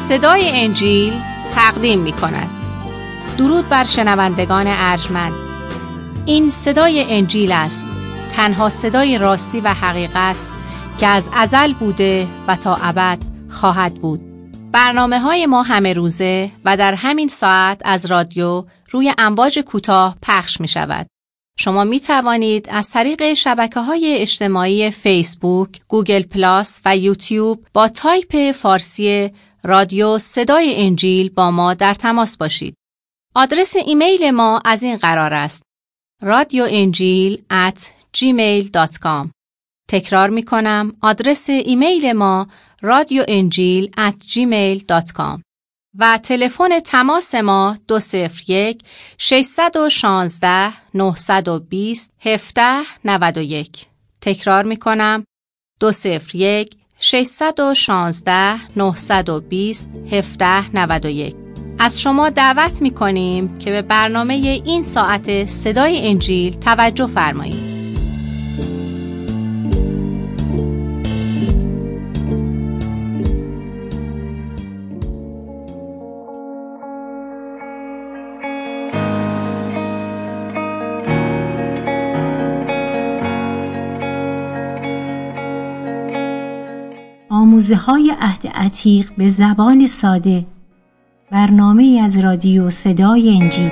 صدای انجیل تقدیم می کند. درود بر شنوندگان ارجمند. این صدای انجیل است، تنها صدای راستی و حقیقت که از ازل بوده و تا ابد خواهد بود. برنامه‌های ما همه روزه و در همین ساعت از رادیو روی امواج کوتاه پخش می شود. شما می توانید از طریق شبکه‌های اجتماعی فیسبوک، گوگل پلاس و یوتیوب با تایپ فارسی رادیو صدای انجیل با ما در تماس باشید. آدرس ایمیل ما از این قرار است: radioenjil@gmail.com. تکرار می کنم، آدرس ایمیل ما radioenjil@gmail.com و تلفن تماس ما 201-616-920-1791. تکرار می کنم، 201-616-920-1791. از شما دعوت می کنیم که به برنامه این ساعت صدای انجیل توجه فرمایید. آموزه‌های عهد عتیق به زبان ساده، برنامه‌ای از رادیو صدای انجیل.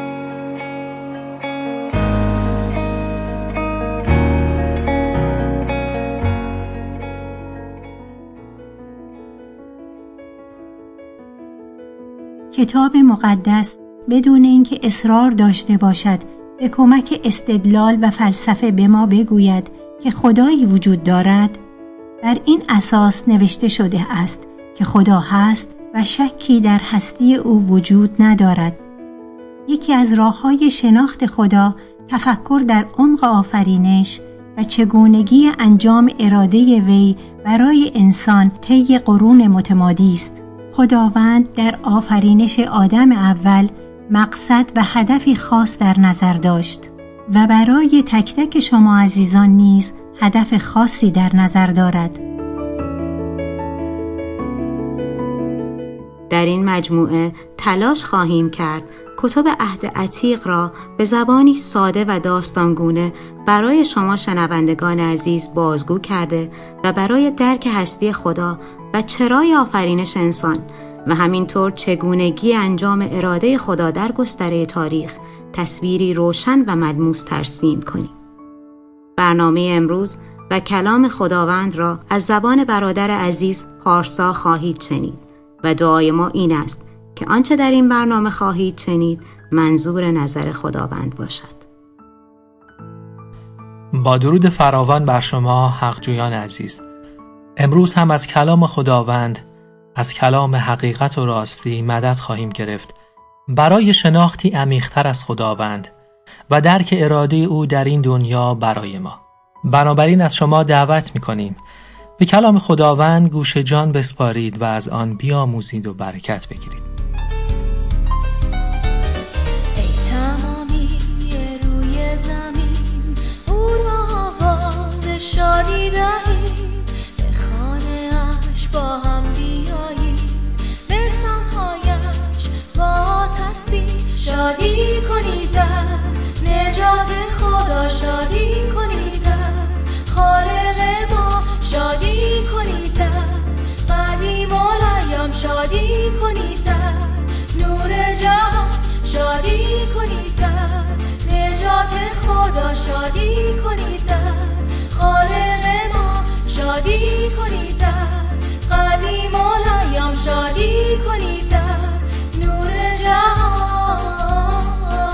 کتاب مقدس بدون اینکه اصرار داشته باشد به کمک استدلال و فلسفه به ما بگوید که خدایی وجود دارد، بر این اساس نوشته شده است که خدا هست و شکی در هستی او وجود ندارد. یکی از راه‌های شناخت خدا تفکر در عمق آفرینش و چگونگی انجام اراده وی برای انسان طی قرون متمادی است. خداوند در آفرینش آدم اول مقصد و هدفی خاص در نظر داشت و برای تک تک شما عزیزان نیز هدف خاصی در نظر دارد. در این مجموعه تلاش خواهیم کرد کتب عهد عتیق را به زبانی ساده و داستانگونه برای شما شنوندگان عزیز بازگو کرده و برای درک هستی خدا و چرای آفرینش انسان و همینطور چگونگی انجام اراده خدا در گستره تاریخ تصویری روشن و ملموس ترسیم کنیم. برنامه امروز و کلام خداوند را از زبان برادر عزیز پارسا خواهید شنید و دعای ما این است که آنچه در این برنامه خواهید شنید منظور نظر خداوند باشد. با درود فراوان بر شما حقجویان عزیز. امروز هم از کلام خداوند، از کلام حقیقت و راستی مدد خواهیم گرفت برای شناختی عمیق‌تر از خداوند و درک اراده او در این دنیا برای ما. بنابراین از شما دعوت می‌کنیم به کلام خداوند گوش جان بسپارید و از آن بیاموزید و برکت بگیرید. ای تمامی روی زمین، او را آواز شادی دهید، به خانه اش با هم بیایید، به سانهایش با تسبیح شادی کنید، در نجات خدا شادی کنید، در خالق ما شادی کنید، در قدیم الایام شادی کنید، در نور جهان شادی کنید، در نجات خدا شادی کنید، در خالق ما شادی کنید، در قدیم الایام شادی کنید، در نور جهان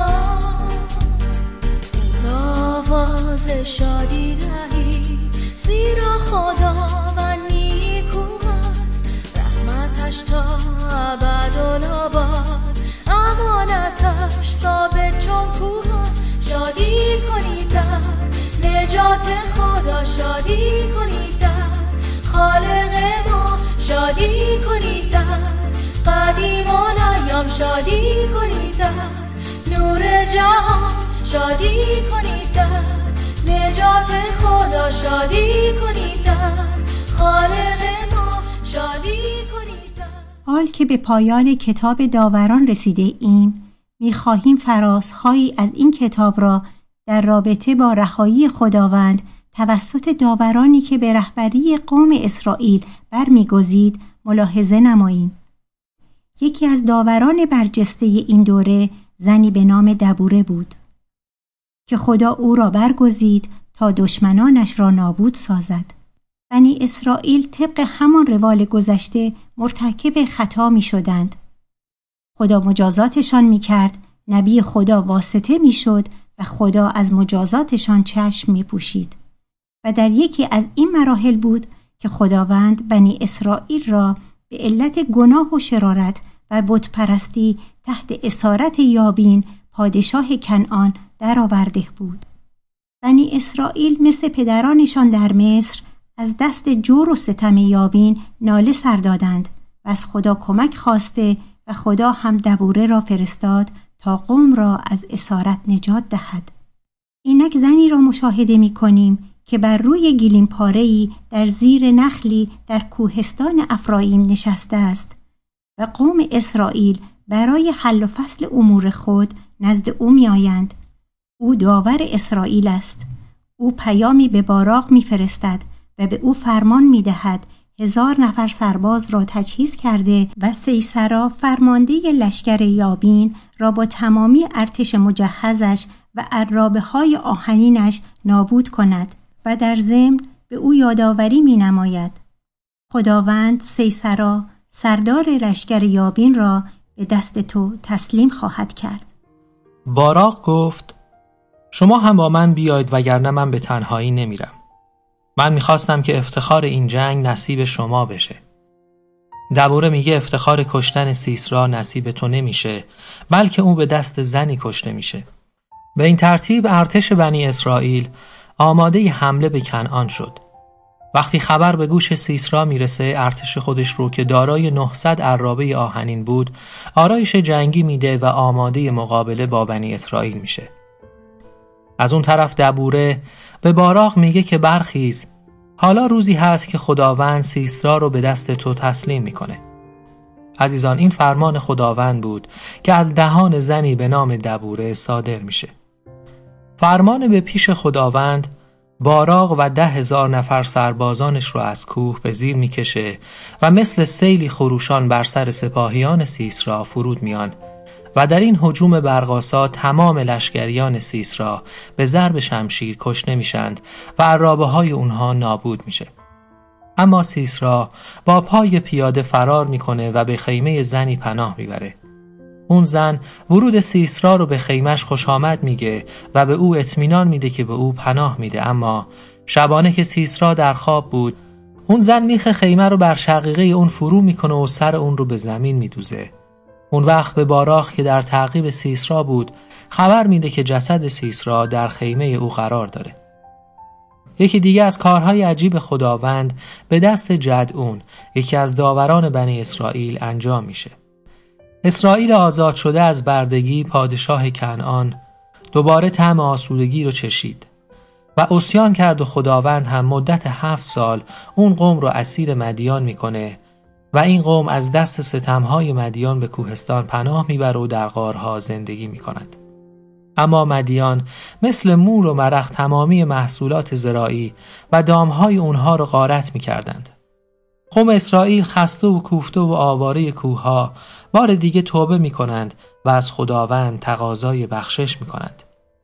آواز شادی دهید، زیرا خداوند نیکو است، رحمتش تا ابدالآباد، امانتش ثابت چون کوه است. شادی کنید، در نجات خدا شادی کنید، در خالق ما شادی کنید، در قدیم الایام شادی کنید، در نور جهان شادی کنید، در نجات خدا شادی کنید، در خالق ما شادی کنید. حال که به پایان کتاب داوران رسیده ایم، می‌خواهیم فرازهایی از این کتاب را در رابطه با رهایی خداوند توسط داورانی که به رهبری قوم اسرائیل برمی‌گزید ملاحظه نماییم. یکی از داوران برجسته این دوره زنی به نام دبوره بود که خدا او را برگزید تا دشمنانش را نابود سازد. بنی اسرائیل طبق همان روال گذشته مرتکب خطا می شدند. خدا مجازاتشان می کرد، نبی خدا واسطه می شد و خدا از مجازاتشان چشم می پوشید. و در یکی از این مراحل بود که خداوند بنی اسرائیل را به علت گناه و شرارت و بتپرستی تحت اسارت یابین پادشاه کنعان درآورده بود. بنی اسرائیل مثل پدرانشان در مصر از دست جور و ستم یابین ناله سر دادند و از خدا کمک خواسته و خدا هم دبوره را فرستاد تا قوم را از اسارت نجات دهد. اینک زنی را مشاهده می کنیم که بر روی گلیم پاره‌ای در زیر نخلی در کوهستان افرایم نشسته است و قوم اسرائیل برای حل و فصل امور خود نزد او می آیند. او داور اسرائیل است. او پیامی به باراق می فرستد و به او فرمان می دهد 1000 نفر سرباز را تجهیز کرده و سیسرا فرمانده لشکر یابین را با تمامی ارتش مجهزش و عرابه های آهنینش نابود کند و در ضمن به او یادآوری می نماید. خداوند سیسرا سردار لشکر یابین را به دست تو تسلیم خواهد کرد. باراق گفت شما هم با من بیاید وگرنه من به تنهایی نمیرم. من میخواستم که افتخار این جنگ نصیب شما بشه. دبوره میگه افتخار کشتن سیسرا نصیب تو نمیشه، بلکه اون به دست زنی کشته میشه. به این ترتیب ارتش بنی اسرائیل آماده حمله به کنعان شد. وقتی خبر به گوش سیسرا میرسه، ارتش خودش رو که دارای 900 عرابه آهنین بود آرایش جنگی میده و آماده مقابله با بنی اسرائیل میشه. از اون طرف دبوره به باراق میگه که برخیز، حالا روزی هست که خداوند سیسرا رو به دست تو تسلیم میکنه. عزیزان، این فرمان خداوند بود که از دهان زنی به نام دبوره صادر میشه. فرمان به پیش خداوند باراق و 10,000 نفر سربازانش رو از کوه به زیر میکشه و مثل سیلی خروشان بر سر سپاهیان سیسرا فرود میان و در این هجوم برق‌آسا تمام لشکریان سیسرا به ضرب شمشیر کشته میشند و عرابه های اونها نابود میشه. اما سیسرا با پای پیاده فرار میکنه و به خیمه زنی پناه میبره. اون زن ورود سیسرا رو به خیمش خوش آمد میگه و به او اطمینان میده که به او پناه میده. اما شبانه که سیسرا در خواب بود، اون زن میخ خیمه رو بر شقیقه اون فرو میکنه و سر اون رو به زمین میدوزه. اون وقت به باراق که در تعقیب سیسرا بود خبر میده که جسد سیسرا در خیمه او قرار داره. یکی دیگه از کارهای عجیب خداوند به دست جدعون، یکی از داوران بنی اسرائیل، انجام میشه. اسرائیل آزاد شده از بردگی پادشاه کنعان دوباره طعم آسودگی رو چشید و عصیان کرد و خداوند هم مدت 7 سال اون قوم رو اسیر مدیان میکنه و این قوم از دست ستمهای مدیان به کوهستان پناه میبره و در غارها زندگی میکند. اما مدیان مثل مور و مرخ تمامی محصولات زراعی و دامهای اونها رو غارت میکردند. قوم اسرائیل خسته و کوفته و آواره کوهها بار دیگه توبه میکنند و از خداوند تقاضای بخشش میکنند.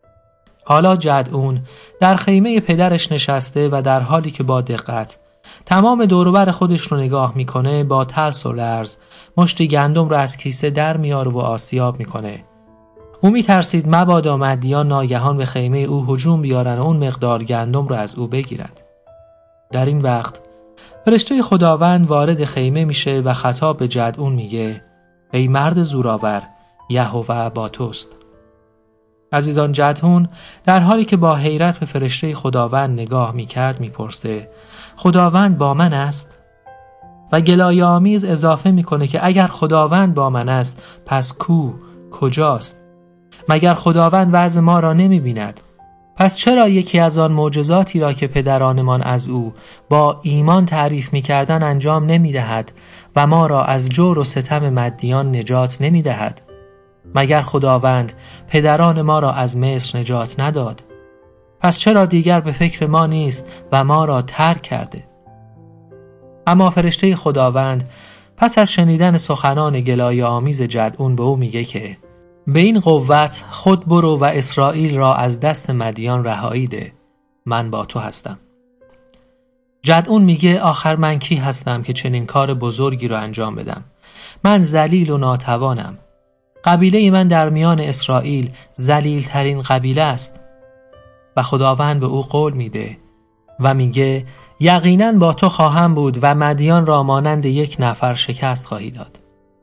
حالا جدعون در خیمه پدرش نشسته و در حالی که با دقت تمام دوروبر خودش رو نگاه میکنه، با ترس و لرز مشتی گندم رو از کیسه در میاره و آسیاب میکنه. او میترسید مبادا مدیان ناگهان به خیمه او هجوم بیارن و اون مقدار گندم رو از او بگیرند. در این وقت فرشته خداوند وارد خیمه میشه و خطاب به جدعون میگه ای مرد زورآور، یهوه با توست. عزیزان، جدعون در حالی که با حیرت به فرشته خداوند نگاه میکرد میپرسه خداوند با من است؟ و گلایه آمیز اضافه میکنه که اگر خداوند با من است پس کجاست؟ مگر خداوند وضع ما را نمیبیند؟ پس چرا یکی از آن معجزاتی را که پدرانمان از او با ایمان تعریف می‌کردند انجام نمی‌دهد و ما را از جور و ستم مدیان نجات نمی‌دهد؟ مگر خداوند پدران ما را از مصر نجات نداد؟ پس چرا دیگر به فکر ما نیست و ما را ترک کرده؟ اما فرشته خداوند پس از شنیدن سخنان گلایه آمیز جدعون به او میگه که به این قوت خود برو و اسرائیل را از دست مدیان رهایی ده، من با تو هستم. جدعون میگه آخر من کی هستم که چنین کار بزرگی رو انجام بدم؟ من ذلیل و ناتوانم. قبیله من در میان اسرائیل ذلیل ترین قبیله است. و خداوند به او قول میده و میگه یقیناً با تو خواهم بود و مدیان را مانند یک نفر شکست خواهی داد.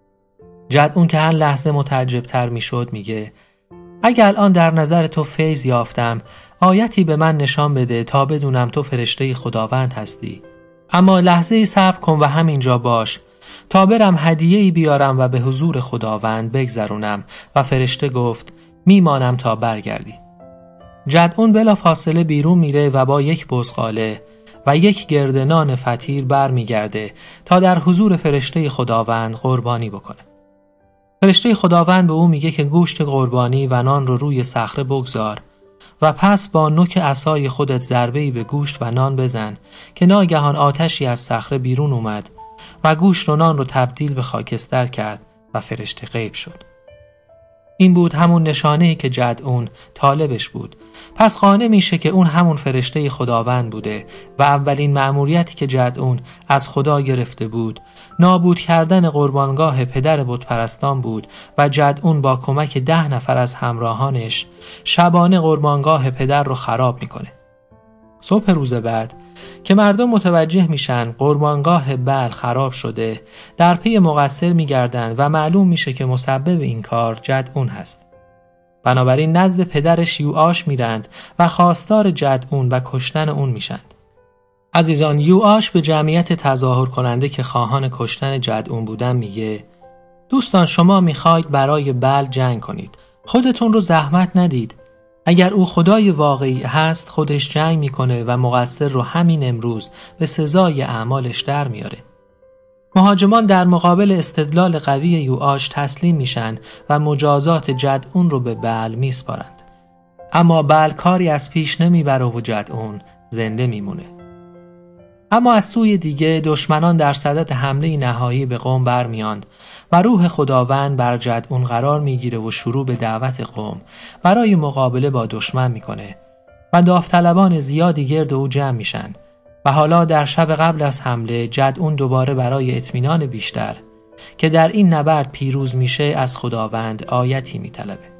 جدعون که هر لحظه متعجب تر میشد میگه اگه الان در نظر تو فیض یافتم، آیتی به من نشان بده تا بدونم تو فرشته خداوند هستی. اما لحظه صبر کن و همینجا باش تا برم هدیه‌ای بیارم و به حضور خداوند بگذرونم. و فرشته گفت میمانم تا برگردی. جدعون بلا فاصله بیرون میره و با یک بزغاله و یک گرده نان فطیر برمیگرده تا در حضور فرشته خداوند قربانی بکنه. فرشته خداوند به او میگه که گوشت قربانی و نان رو روی صخره بگذار و پس با نوک عصای خودت ضربه‌ای به گوشت و نان بزن که ناگهان آتشی از صخره بیرون اومد و گوشت و نان رو تبدیل به خاکستر کرد و فرشته غیب شد. این بود همون نشانه‌ای که جدعون طالبش بود. پس قانع میشه که اون همون فرشته خداوند بوده و اولین مأموریتی که جدعون از خدا گرفته بود نابود کردن قربانگاه پدر بتپرستان بود و جدعون با کمک 10 نفر از همراهانش شبانه قربانگاه پدر رو خراب میکنه. صبح روز بعد که مردم متوجه میشن قربانگاه بل خراب شده، در پی مقصر میگردن و معلوم میشه که مسبب این کار جدعون هست. بنابراین نزد پدرش یوآش میرند و خواستار جدعون و کشتن اون میشند. عزیزان، یوآش به جمعیت تظاهر کننده که خواهان کشتن جدعون بودن میگه دوستان شما میخواید برای بل جنگ کنید، خودتون رو زحمت ندید. اگر او خدای واقعی هست خودش جنگ میکنه و مقصر رو همین امروز به سزای اعمالش در میاره. مهاجمان در مقابل استدلال قوی یوآش تسلیم میشن و مجازات جدعون رو به بل میسپارند. اما بل کاری از پیش نمیبره و جدعون زنده میمونه. اما از سوی دیگه دشمنان در صدد حمله نهایی به قوم برمیاند و روح خداوند بر جدعون قرار میگیره و شروع به دعوت قوم برای مقابله با دشمن میکنه و داوطلبان زیادی گرد او جمع میشن. و حالا در شب قبل از حمله جدعون دوباره برای اطمینان بیشتر که در این نبرد پیروز میشه از خداوند آیتی میطلبه.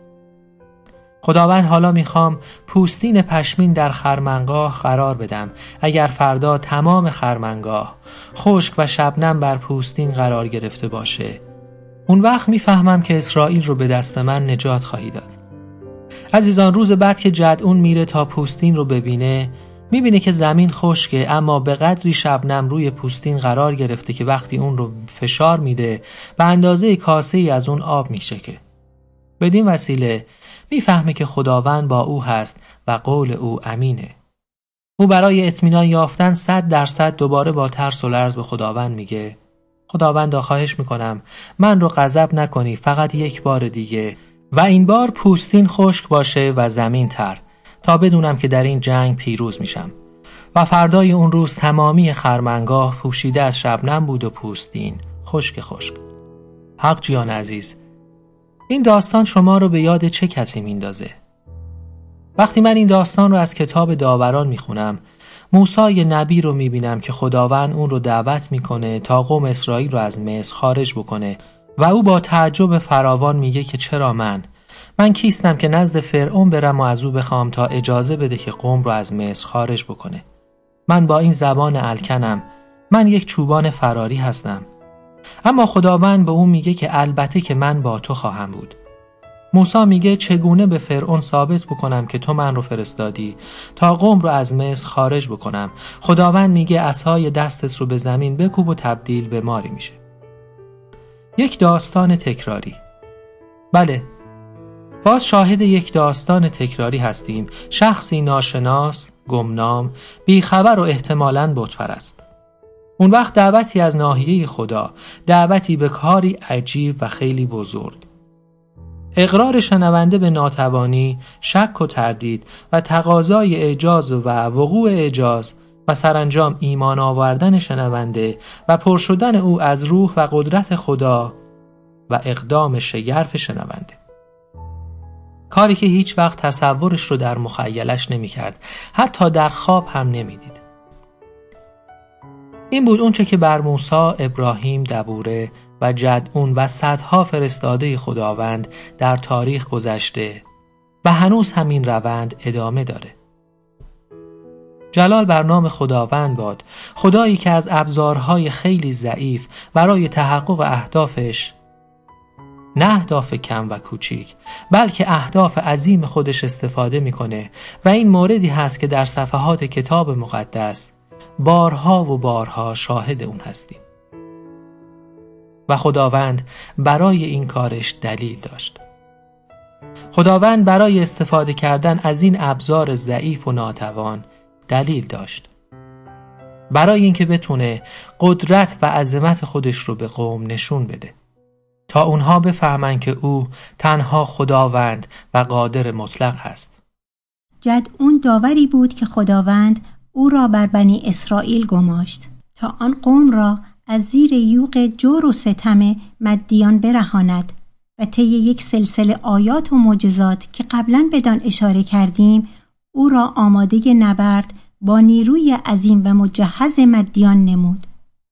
خداوند حالا میخوام پوستین پشمین در خرمنگاه قرار بدم. اگر فردا تمام خرمنگاه خشک و شبنم بر پوستین قرار گرفته باشه، اون وقت میفهمم که اسرائیل رو به دست من نجات خواهی داد. عزیزان، روز بعد که جدعون میره تا پوستین رو ببینه، میبینه که زمین خشکه اما به قدری شبنم روی پوستین قرار گرفته که وقتی اون رو فشار میده به اندازه کاسه‌ای از اون آب میشکه. بدین وسیله میفهمه که خداوند با او هست و قول او امینه. او برای اطمینان یافتن 100% دوباره با ترس و لرز به خداوند میگه خداوندا خواهش میکنم من رو غضب نکنی، فقط یک بار دیگه و این بار پوستین خشک باشه و زمین تر تا بدونم که در این جنگ پیروز میشم. و فردای اون روز تمامی خرمنگاه پوشیده از شبنم بود و پوستین خشک. حق جیان عزیز، این داستان شما رو به یاد چه کسی میندازه؟ وقتی من این داستان رو از کتاب داوران میخونم، موسی نبی رو میبینم که خداوند اون رو دعوت میکنه تا قوم اسرائیل رو از مصر خارج بکنه و او با تعجب فراوان میگه که چرا من کیستم که نزد فرعون برم و از او بخوام تا اجازه بده که قوم رو از مصر خارج بکنه؟ من با این زبان الکنم، من یک چوبان فراری هستم. اما خداوند به او میگه که البته که من با تو خواهم بود. موسی میگه چگونه به فرعون ثابت بکنم که تو من رو فرستادی تا قوم رو از مصر خارج بکنم؟ خداوند میگه عصای دستت رو به زمین بکوب و تبدیل به ماری میشه. یک داستان تکراری. بله، باز شاهد یک داستان تکراری هستیم. شخصی ناشناس، گمنام، بیخبر و احتمالاً بت‌پرست. اون وقت دعوتی از ناحیه خدا، دعوتی به کاری عجیب و خیلی بزرگ. اقرار شنونده به ناتوانی، شک و تردید و تقاضای اعجاز و وقوع اعجاز و سرانجام ایمان آوردن شنونده و پر شدن او از روح و قدرت خدا و اقدام شگرف شنونده. کاری که هیچ وقت تصورش رو در مخیلش نمی کرد، حتی در خواب هم نمی دید. این بود اونچه که بر موسی، ابراهیم، دبوره و جدعون و صدها فرستاده خداوند در تاریخ گذشته و هنوز همین روند ادامه داره. جلال بر نام خداوند باد، خدایی که از ابزارهای خیلی ضعیف برای تحقق اهدافش، نه اهداف کم و کوچیک، بلکه اهداف عظیم خودش استفاده میکنه و این موردی هست که در صفحات کتاب مقدس بارها و بارها شاهد اون هستیم. و خداوند برای این کارش دلیل داشت. خداوند برای استفاده کردن از این ابزار ضعیف و ناتوان دلیل داشت. برای اینکه بتونه قدرت و عظمت خودش رو به قوم نشون بده، تا اونها بفهمن که او تنها خداوند و قادر مطلق هست. جدعون داوری بود که خداوند او را بر بنی اسرائیل گماشت تا آن قوم را از زیر یوغ جور و ستم مدیان برهاند و طی یک سلسله آیات و معجزات که قبلا بدان اشاره کردیم او را آماده نبرد با نیروی عظیم و مجهز مدیان نمود.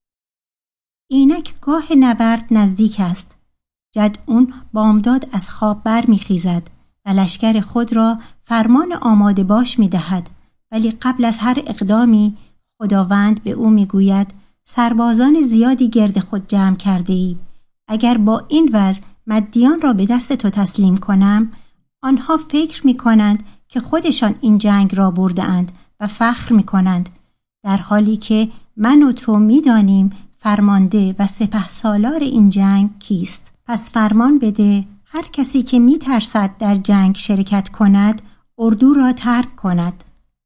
اینک گاه نبرد نزدیک است. جدعون بامداد از خواب بر می‌خیزد و لشکر خود را فرمان آماده باش می‌دهد، ولی قبل از هر اقدامی خداوند به او می‌گوید سربازان زیادی گرد خود جمع کرده ای. اگر با این وضع مدیان را به دست تو تسلیم کنم، آنها فکر می‌کنند که خودشان این جنگ را برده‌اند و فخر می‌کنند، در حالی که من و تو می‌دانیم فرمانده و سپهسالار این جنگ کیست. پس فرمان بده هر کسی که می‌ترسد در جنگ شرکت کند، اردو را ترک کند.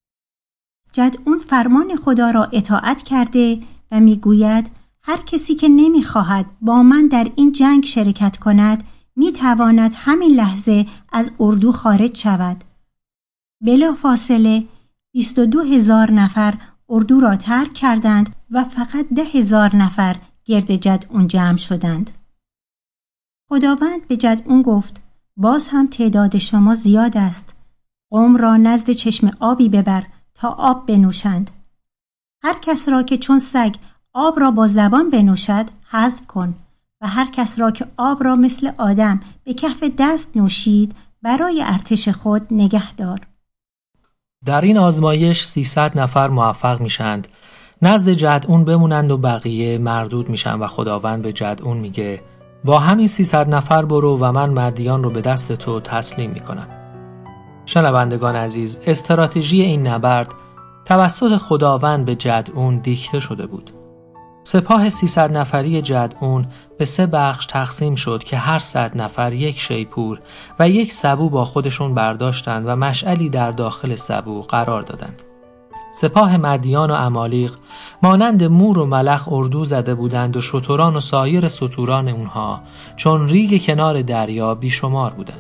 جدعون فرمان خدا را اطاعت کرده و میگوید هر کسی که نمیخواهد با من در این جنگ شرکت کند میتواند همین لحظه از اردو خارج شود. بلا فاصله 22,000 نفر اردو را ترک کردند و فقط 10,000 نفر گرد جدعون جمع شدند. خداوند به جدعون گفت باز هم تعداد شما زیاد است. قوم را نزد چشم آبی ببر تا آب بنوشند. هر کس را که چون سگ آب را با زبان بنوشد حذف کن و هر کس را که آب را مثل آدم به کف دست نوشید برای ارتش خود نگه دار. در این آزمایش 300 نفر موفق میشند نزد جدعون بمونند و بقیه مردود میشن و خداوند به جدعون میگه با همین 300 نفر برو و من مدیان رو به دست تو تسلیم میکنم. شنوندگان عزیز، استراتژی این نبرد توسط خداوند به جدعون دیکته شده بود. سپاه 300 نفری جدعون به 3 بخش تقسیم شد که هر 100 نفر یک شیپور و یک سبو با خودشون برداشتند و مشعلی در داخل سبو قرار دادند. سپاه مدیان و عمالیق مانند مور و ملخ اردو زده بودند و شتران و سایر ستوران اونها چون ریگ کنار دریا بیشمار بودند.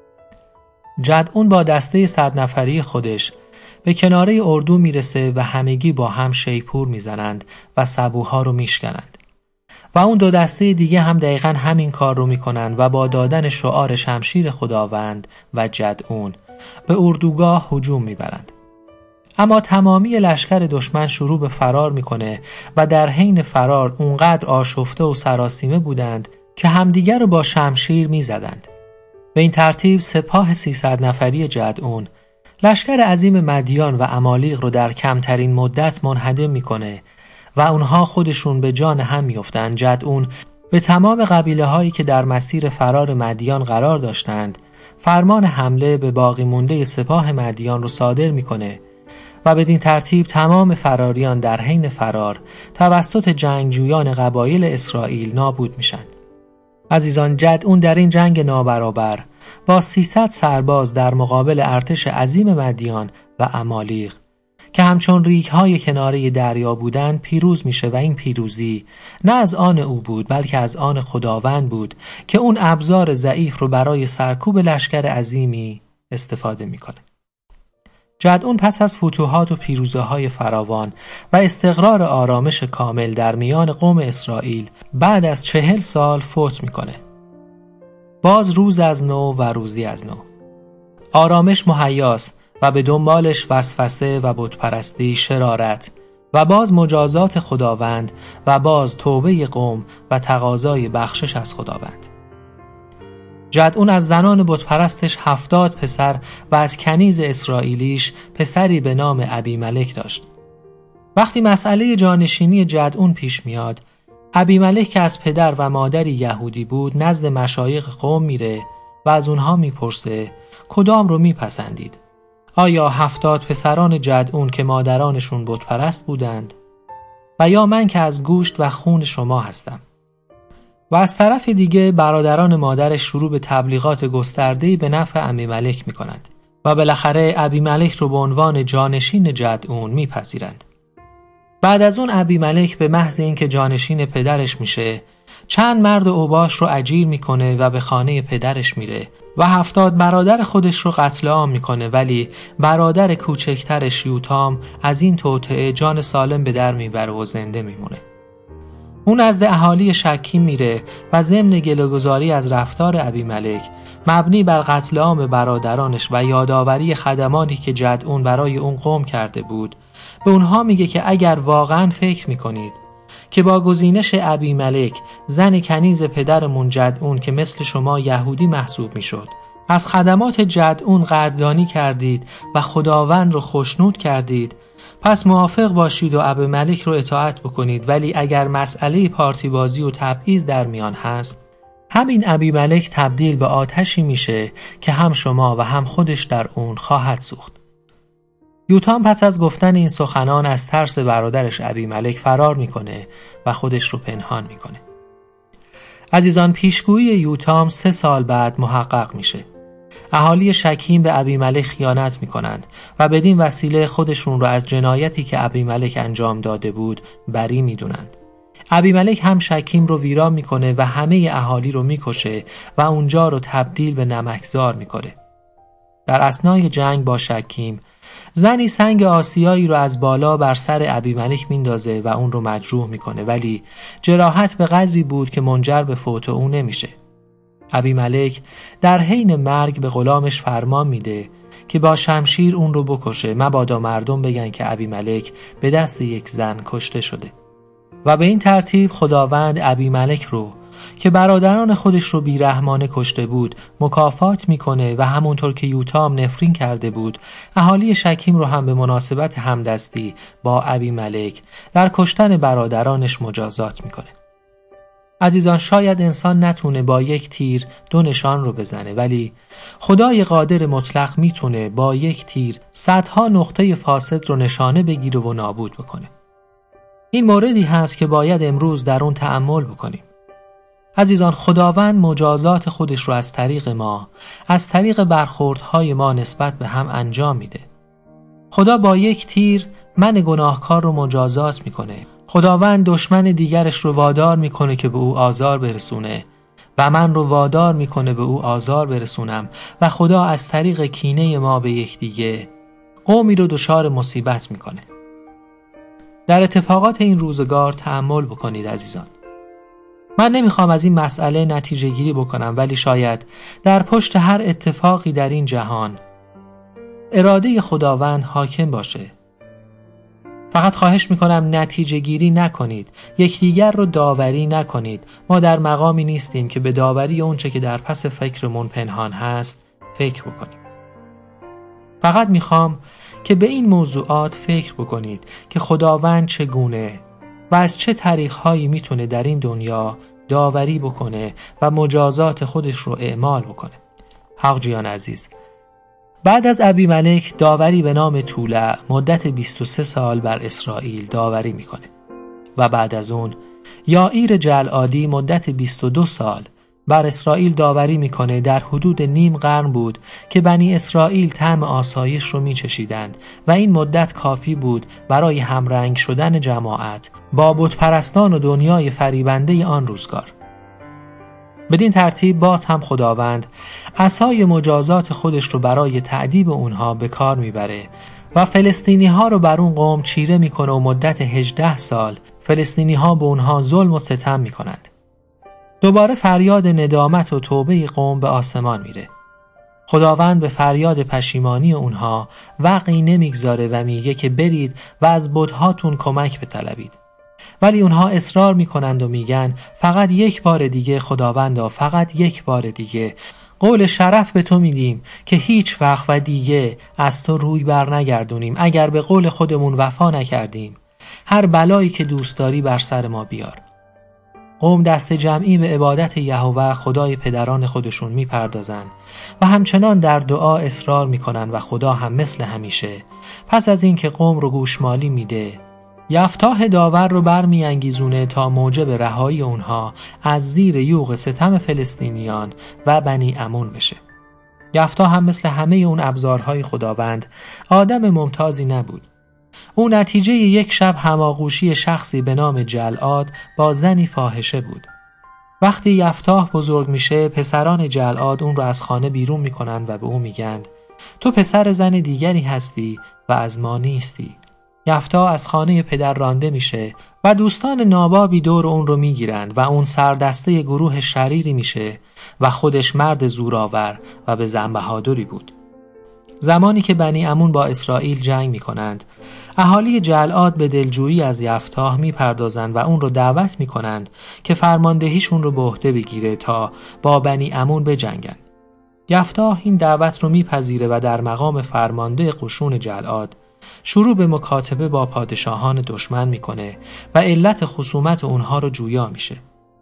جدعون با دسته 100 نفری خودش به کناره اردو میرسه و همگی با هم شیپور میزنند و سبوها رو میشکنند و اون 2 دسته دیگه هم دقیقاً همین کار رو میکنند و با دادن شعار شمشیر خداوند و جدعون به اردوگاه هجوم میبرند. اما تمامی لشکر دشمن شروع به فرار میکنه و در حین فرار اونقدر آشفته و سراسیمه بودند که همدیگر رو با شمشیر میزدند. به این ترتیب سپاه 300 نفری جدعون لشکر عظیم مدیان و عمالیق رو در کمترین مدت منهدم میکنه و اونها خودشون به جان هم میافتند. جدعون به تمام قبیله هایی که در مسیر فرار مدیان قرار داشتند فرمان حمله به باقی مونده سپاه مدیان رو صادر میکنه و بدین ترتیب تمام فراریان در حین فرار توسط جنگجویان قبایل اسرائیل نابود میشن. عزیزان، جدعون در این جنگ نابرابر با 300 سرباز در مقابل ارتش عظیم مدیان و عمالیق که همچون ریگ‌های کناره دریا بودند پیروز میشه و این پیروزی نه از آن او بود بلکه از آن خداوند بود که اون ابزار ضعیف رو برای سرکوب لشکر عظیمی استفاده میکنه. جدعون پس از فتوحات و پیروزی‌های فراوان و استقرار آرامش کامل در میان قوم اسرائیل بعد از 40 سال فوت میکنه. باز روز از نو و روزی از نو. آرامش مهیاست و به دنبالش وسوسه و بتپرستی، شرارت و باز مجازات خداوند و باز توبه قوم و تقاضای بخشش از خداوند. جدعون از زنان بتپرستش 70 پسر و از کنیز اسرائیلیش پسری به نام ابیملک داشت. وقتی مسئله جانشینی جدعون پیش میاد، ابیملک که از پدر و مادری یهودی بود نزد مشایخ قوم میره و از اونها میپرسه کدام رو میپسندید؟ آیا 70 پسران جدعون که مادرانشون بتپرست بودند و یا من که از گوشت و خون شما هستم؟ و از طرف دیگه برادران مادرش شروع به تبلیغات گسترده‌ای به نفع ابیملک میکنند و بالاخره ابیملک رو به عنوان جانشین جدعون میپذیرند. بعد از اون ابیملک به محض اینکه جانشین پدرش میشه چند مرد اوباش رو اجیر میکنه و به خانه پدرش میره و 70 برادر خودش رو قتل عام میکنه، ولی برادر کوچکترش یوتام از این توطئه جان سالم به در میبره و زنده میمونه. اون نزد اهالی شکیم میره و ضمن گله‌گزاری از رفتار ابیملک مبنی بر قتل عام برادرانش و یادآوری خدماتی که جدعون برای اون قوم کرده بود به اونها میگه که اگر واقعا فکر میکنید که با گزینش ابیملک زن کنیز پدرمون جدعون که مثل شما یهودی محسوب میشد از خدمات جدعون قدردانی کردید و خداوند رو خوشنود کردید، پس موافق باشید و ابیملک رو اطاعت بکنید. ولی اگر مسئله پارتی بازی و تبعیض در میان هست، همین ابیملک تبدیل به آتشی میشه که هم شما و هم خودش در اون خواهد سوخت. یوتام پس از گفتن این سخنان از ترس برادرش ابیملک فرار میکنه و خودش رو پنهان میکنه. عزیزان، پیشگویی یوتام 3 سال بعد محقق میشه. اهالی شکیم به ابیملک خیانت میکنند و بدین وسیله خودشون رو از جنایتی که ابیملک انجام داده بود بری میدونند. ابیملک هم شکیم رو ویران میکنه و همه اهالی رو میکشه و اونجا رو تبدیل به نمکزار میکنه. در اثنای جنگ با شکیم زنی سنگ آسیایی رو از بالا بر سر ابیملک میندازه و اون رو مجروح میکنه، ولی جراحت به قدری بود که منجر به فوت اون نمیشه. ابیملک در حین مرگ به غلامش فرمان میده که با شمشیر اون رو بکشه، مبادا مردم بگن که ابیملک به دست یک زن کشته شده. و به این ترتیب خداوند ابیملک رو که برادران خودش رو بیرحمانه کشته بود مکافات میکنه و همونطور که یوتام نفرین کرده بود اهالی شکیم رو هم به مناسبت همدستی با ابیملک در کشتن برادرانش مجازات میکنه. عزیزان، شاید انسان نتونه با یک تیر 2 نشان رو بزنه، ولی خدای قادر مطلق میتونه با یک تیر صدها نقطه فاسد رو نشانه بگیره و نابود بکنه. این موردی هست که باید امروز در اون تأمل بکنیم. عزیزان، خداوند مجازات خودش رو از طریق ما، از طریق برخوردهای ما نسبت به هم انجام میده. خدا با یک تیر من گناهکار رو مجازات میکنه. خداوند دشمن دیگرش رو وادار میکنه که به او آزار برسونه و من رو وادار میکنه به او آزار برسونم و خدا از طریق کینه ما به یکدیگه قومی رو دچار مصیبت میکنه. در اتفاقات این روزگار تأمل بکنید عزیزان. من نمیخوام از این مسئله نتیجه گیری بکنم، ولی شاید در پشت هر اتفاقی در این جهان اراده خداوند حاکم باشه. فقط خواهش میکنم نتیجه گیری نکنید، یکدیگر رو داوری نکنید. ما در مقامی نیستیم که به داوری اونچه که در پس فکرمون پنهان هست فکر بکنیم. فقط میخوام که به این موضوعات فکر بکنید که خداوند چگونه و از چه طریق‌هایی میتونه در این دنیا داوری بکنه و مجازات خودش رو اعمال بکنه. حق جویان عزیز، بعد از ابیملک داوری به نام طولع مدت 23 سال بر اسرائیل داوری میکنه و بعد از اون یائیر جلعادی مدت 22 سال بر اسرائیل داوری میکنه در حدود نیم قرن بود که بنی اسرائیل طعم آسایش رو میچشیدند و این مدت کافی بود برای همرنگ شدن جماعت با بت پرستان و دنیای فریبنده آن روزگار. بدین ترتیب باز هم خداوند عصای مجازات خودش رو برای تعذیب اونها به کار میبره و فلسطینی ها رو بر اون قوم چیره میکنه و مدت 18 سال فلسطینی ها به اونها ظلم و ستم میکنند. دوباره فریاد ندامت و توبه قوم به آسمان میره. خداوند به فریاد پشیمانی اونها وقعی نمیگذاره و میگه که برید و از بت‌هاتون کمک بطلبید. ولی اونها اصرار میکنند و میگن فقط یک بار دیگه خداوندا، فقط یک بار دیگه قول شرف به تو میدیم که هیچ وقت و دیگه از تو روی بر نگردونیم. اگر به قول خودمون وفا نکردیم هر بلایی که دوست داری بر سر ما بیار. قوم دست جمعی به عبادت یهوه خدای پدران خودشون میپردازند و همچنان در دعا اصرار میکنن و خدا هم مثل همیشه پس از این که قوم رو گوشمالی میده یفتاح داور رو برمیانگیزونه تا موجب رهایی اونها از زیر یوغ ستم فلسطینیان و بنی عمون بشه. یفتاح هم مثل همه اون ابزارهای خداوند آدم ممتازی نبود. او نتیجه یک شب هماغوشی شخصی به نام جلعاد با زنی فاحشه بود. وقتی یفتاح بزرگ میشه پسران جلعاد اون رو از خانه بیرون میکنن و به او میگند تو پسر زن دیگری هستی و از ما نیستی. یفتاح از خانه پدر رانده میشه و دوستان نابابی دور اون رو میگیرند و اون سردسته گروه شریری میشه و خودش مرد زورآور و به زن بهادری بود. زمانی که بنی عمون با اسرائیل جنگ میکنند اهالی جلعاد به دلجویی از یفتاح میپردازند و اون رو دعوت میکنند که فرماندهیشون رو به عهده بگیره تا با بنی عمون بجنگند. یفتاح این دعوت رو میپذیره و در مقام فرمانده قشون جلعاد شروع به مکاتبه با پادشاهان دشمن میکنه و علت خصومت اونها رو جویا میشه.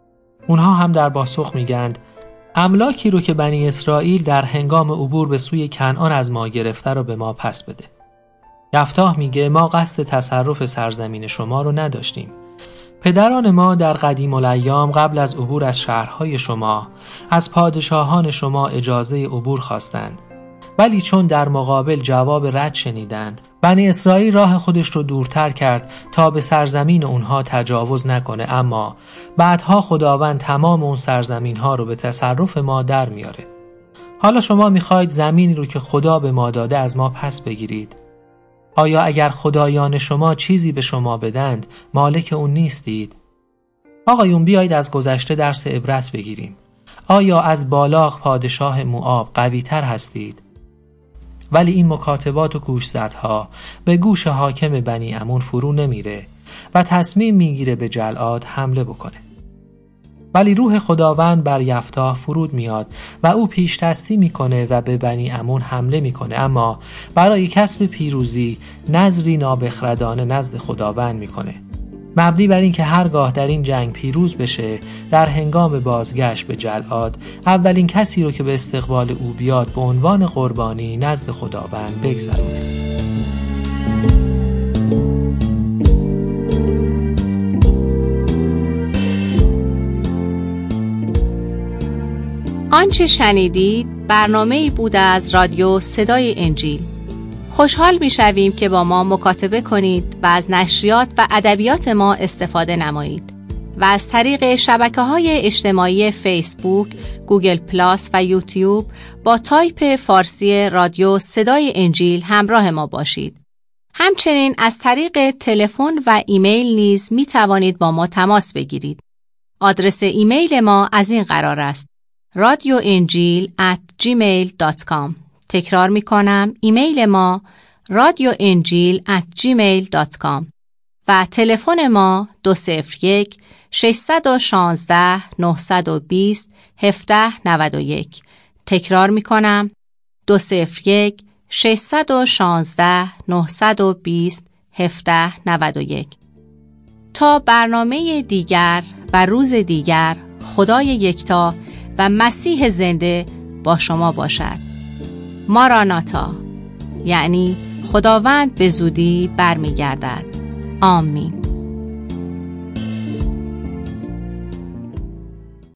اونها هم در پاسخ میگند املاکی رو که بنی اسرائیل در هنگام عبور به سوی کنعان از ما گرفته رو به ما پس بده. یفتاح میگه ما قصد تصرف سرزمین شما رو نداشتیم. پدران ما در قدیم الایام قبل از عبور از شهرهای شما از پادشاهان شما اجازه عبور خواستند. ولی چون در مقابل جواب رد شنیدند بنی اسرائیل راه خودش رو دورتر کرد تا به سرزمین اونها تجاوز نکنه، اما بعدها خداوند تمام اون سرزمین ها رو به تصرف ما در میاره. حالا شما میخواید زمینی رو که خدا به ما داده از ما پس بگیرید. آیا اگر خدایان شما چیزی به شما بدند مالک اون نیستید؟ آقایون بیایید از گذشته درس عبرت بگیریم. آیا از بالاق پادشاه موآب قوی تر هستید؟ ولی این مکاتبات و گوشزدها به گوش حاکم بنی عمون فرو نمیره و تصمیم میگیره به جلعاد حمله بکنه. ولی روح خداوند بر یفتاح فرود میاد و او پیش دستی میکنه و به بنی عمون حمله میکنه، اما برای کسب پیروزی نذری نابخردانه نزد خداوند میکنه، مبنی بر این که هرگاه در این جنگ پیروز بشه در هنگام بازگشت به جلعاد اولین کسی رو که به استقبال او بیاد به عنوان قربانی نزد خداوند بگذرونه. آنچه شنیدید برنامه‌ای بود از رادیو صدای انجیل. خوشحال می‌شویم که با ما مکاتبه کنید و از نشریات و ادبیات ما استفاده نمایید و از طریق شبکه‌های اجتماعی فیسبوک، گوگل پلاس و یوتیوب با تایپ فارسی رادیو صدای انجیل همراه ما باشید. همچنین از طریق تلفن و ایمیل نیز می‌توانید با ما تماس بگیرید. آدرس ایمیل ما از این قرار است: radioenjil@gmail.com. تکرار می کنم، ایمیل ما radioenjil@gmail.com و تلفن ما 201-616-920-1791. تکرار می کنم، 201-616-920-1791. تا برنامه دیگر و روز دیگر، خدای یکتا و مسیح زنده با شما باشد. ماراناتا، یعنی خداوند به زودی برمیگردد. آمین.